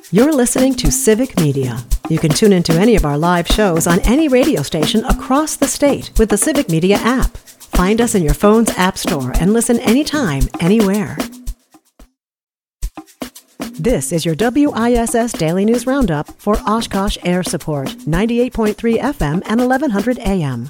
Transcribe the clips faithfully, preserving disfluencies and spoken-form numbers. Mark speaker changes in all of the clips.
Speaker 1: You're listening to Civic Media. You can tune into any of our live shows on any radio station across the state with the Civic Media app. Find us in your phone's app store and listen anytime, anywhere. This is your W I S S Daily News Roundup for Oshkosh Air Support, ninety-eight point three F M and eleven hundred A M.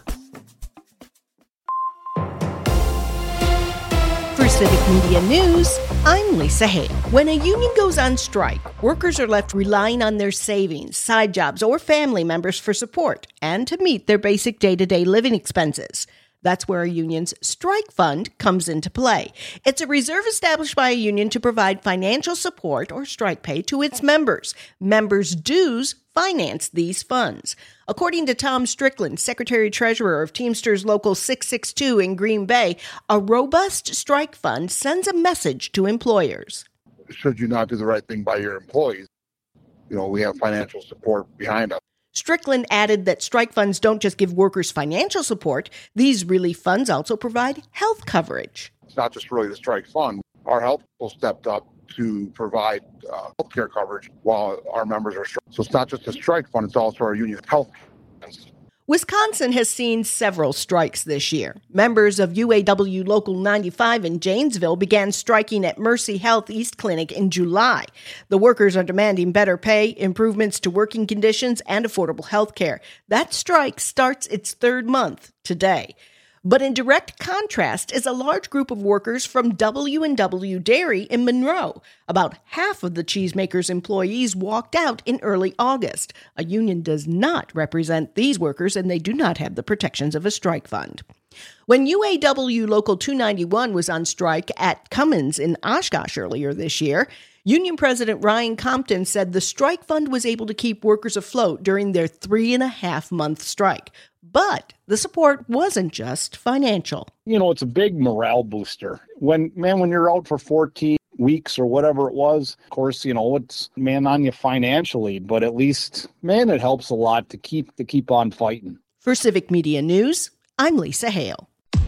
Speaker 2: For Civic Media News, I'm Lisa Hale. When a union goes on strike, workers are left relying on their savings, side jobs, or family members for support and to meet their basic day-to-day living expenses. That's where a union's strike fund comes into play. It's a reserve established by a union to provide financial support or strike pay to its members. Members' dues finance these funds. According to Tom Strickland, Secretary-Treasurer of Teamsters Local six six two in Green Bay, a robust strike fund sends a message to employers.
Speaker 3: Should you not do the right thing by your employees, you know, we have financial support behind us.
Speaker 2: Strickland added that strike funds don't just give workers financial support. These relief funds also provide health coverage.
Speaker 3: It's not just really the strike fund. Our health people stepped up to provide uh, health care coverage while our members are striking. So it's not just a strike fund, it's also our union health funds.
Speaker 2: Wisconsin has seen several strikes this year. Members of U A W Local ninety-five in Janesville began striking at Mercy Health East Clinic in July. The workers are demanding better pay, improvements to working conditions, and affordable health care. That strike starts its third month today. But in direct contrast is a large group of workers from W and W Dairy in Monroe. About half of the cheesemaker's employees walked out in early August. A union does not represent these workers, and they do not have the protections of a strike fund. When U A W Local two ninety-one was on strike at Cummins in Oshkosh earlier this year, Union President Ryan Compton said the strike fund was able to keep workers afloat during their three and a half month strike. But the support wasn't just financial.
Speaker 4: You know, it's a big morale booster. When, man, when you're out for fourteen weeks or whatever it was, of course, you know, it's, man, on you financially, but at least, man, it helps a lot to keep to keep on fighting.
Speaker 2: For Civic Media News, I'm Lisa Hale.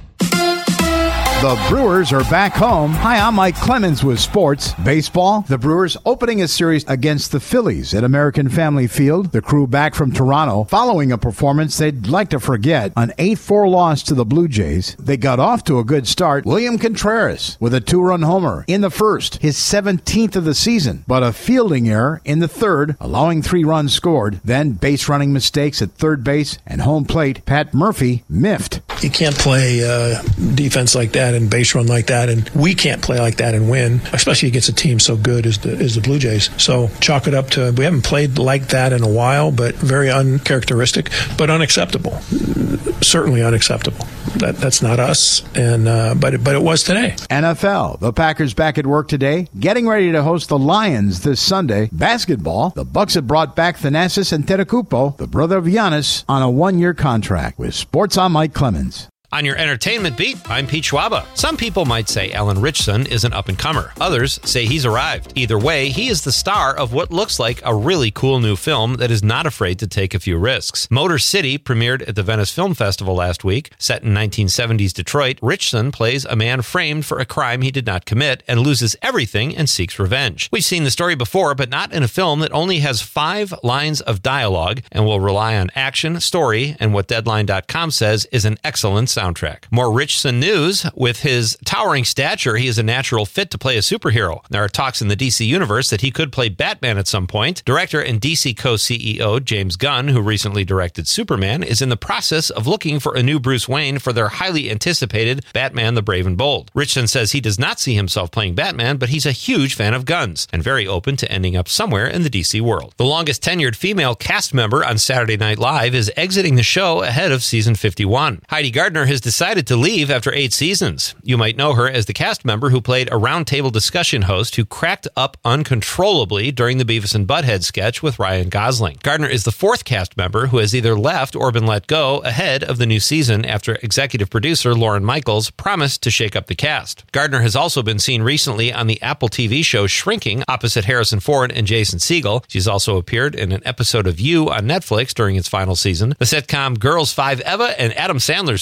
Speaker 5: The Brewers are back home. Hi, I'm Mike Clemens with sports. Baseball, the Brewers opening a series against the Phillies at American Family Field. The crew back from Toronto following a performance they'd like to forget. An eight four loss to the Blue Jays. They got off to a good start. William Contreras with a two-run homer in the first, his seventeenth of the season, but a fielding error in the third, allowing three runs scored. Then base running mistakes at third base and home plate. Pat Murphy miffed.
Speaker 6: You can't play uh, defense like that and base run like that, and we can't play like that and win, especially against a team so good as the as the Blue Jays. So chalk it up to, we haven't played like that in a while, but very uncharacteristic, but unacceptable. Certainly unacceptable. That that's not us, and uh, but it, but it was today.
Speaker 5: N F L, the Packers back at work today, getting ready to host the Lions this Sunday. Basketball, the Bucks have brought back Thanasis Antetokounmpo, the brother of Giannis, on a one-year contract. With sports, I'm Mike Clemens.
Speaker 7: On your entertainment beat, I'm Pete Schwaba. Some people might say Alan Ritchson is an up-and-comer. Others say he's arrived. Either way, he is the star of what looks like a really cool new film that is not afraid to take a few risks. Motor City premiered at the Venice Film Festival last week. Set in nineteen seventies Detroit, Ritchson plays a man framed for a crime he did not commit and loses everything and seeks revenge. We've seen the story before, but not in a film that only has five lines of dialogue and will rely on action, story, and what Deadline dot com says is an excellent soundtrack. Soundtrack. More Ritchson news. With his towering stature, he is a natural fit to play a superhero. There are talks in the D C universe that he could play Batman at some point. Director and D C co-C E O James Gunn, who recently directed Superman, is in the process of looking for a new Bruce Wayne for their highly anticipated Batman the Brave and Bold. Ritchson says he does not see himself playing Batman, but he's a huge fan of guns and very open to ending up somewhere in the D C world. The longest tenured female cast member on Saturday Night Live is exiting the show ahead of season fifty-one. Heidi Gardner has decided to leave after eight seasons. You might know her as the cast member who played a roundtable discussion host who cracked up uncontrollably during the Beavis and Butthead sketch with Ryan Gosling. Gardner is the fourth cast member who has either left or been let go ahead of the new season after executive producer Lorne Michaels promised to shake up the cast. Gardner has also been seen recently on the Apple T V show Shrinking opposite Harrison Ford and Jason Segel. She's also appeared in an episode of You on Netflix during its final season, the sitcom Girls Five Eva, and Adam Sandler's twenty twenty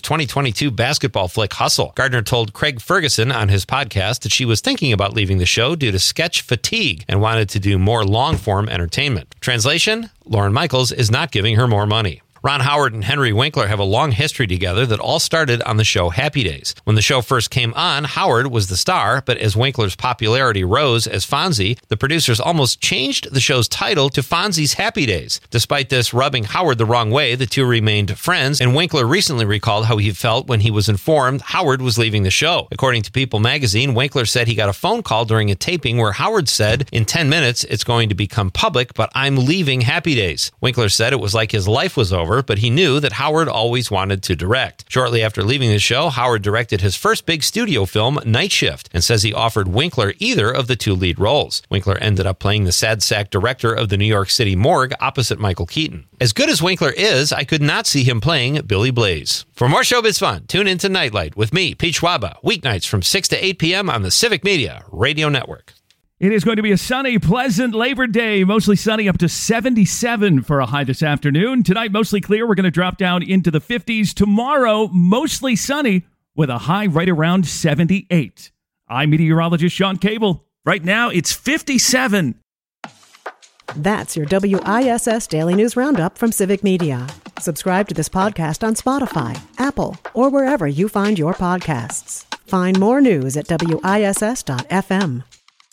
Speaker 7: twenty-two basketball flick Hustle. Gardner told Craig Ferguson on his podcast that she was thinking about leaving the show due to sketch fatigue and wanted to do more long-form entertainment. Translation, Lorne Michaels is not giving her more money. Ron Howard and Henry Winkler have a long history together that all started on the show Happy Days. When the show first came on, Howard was the star, but as Winkler's popularity rose as Fonzie, the producers almost changed the show's title to Fonzie's Happy Days. Despite this rubbing Howard the wrong way, the two remained friends, and Winkler recently recalled how he felt when he was informed Howard was leaving the show. According to People magazine, Winkler said he got a phone call during a taping where Howard said, "In ten minutes, it's going to become public, but I'm leaving Happy Days." Winkler said it was like his life was over, but he knew that Howard always wanted to direct. Shortly after leaving the show, Howard directed his first big studio film, Night Shift, and says he offered Winkler either of the two lead roles. Winkler ended up playing the sad sack director of the New York City morgue opposite Michael Keaton. As good as Winkler is, I could not see him playing Billy Blaze. For more showbiz fun, tune into Nightlight with me, Pete Schwaba, weeknights from six to eight p.m. on the Civic Media Radio Network.
Speaker 8: It is going to be a sunny, pleasant Labor Day. Mostly sunny, up to seventy-seven for a high this afternoon. Tonight, mostly clear. We're going to drop down into the fifties. Tomorrow, mostly sunny with a high right around seventy-eight. I'm meteorologist Sean Cable. Right now, it's fifty-seven.
Speaker 1: That's your W I S S Daily News Roundup from Civic Media. Subscribe to this podcast on Spotify, Apple, or wherever you find your podcasts. Find more news at W I S S dot F M.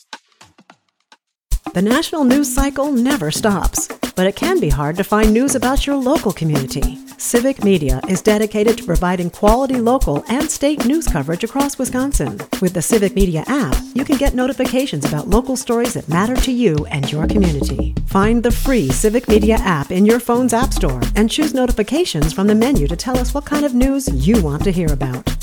Speaker 1: The national news cycle never stops, but it can be hard to find news about your local community. Civic Media is dedicated to providing quality local and state news coverage across Wisconsin. With the Civic Media app, you can get notifications about local stories that matter to you and your community. Find the free Civic Media app in your phone's app store and choose notifications from the menu to tell us what kind of news you want to hear about.